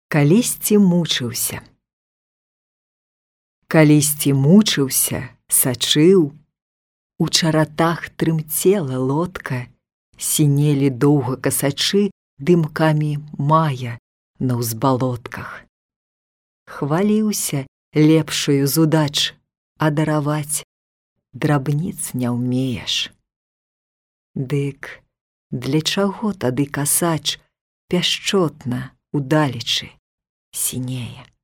Калісьці мучыўся. Калісьці мучыўся, сачыў, у чаратах трымцела лодка, сінелі доўга касачы дымкамі мая на ўзбалотках. Хваліўся лепшаю з удач, а дараваць драбніц не ўмееш. Дык для чаго тады касач пяшчотна удалечы сінее?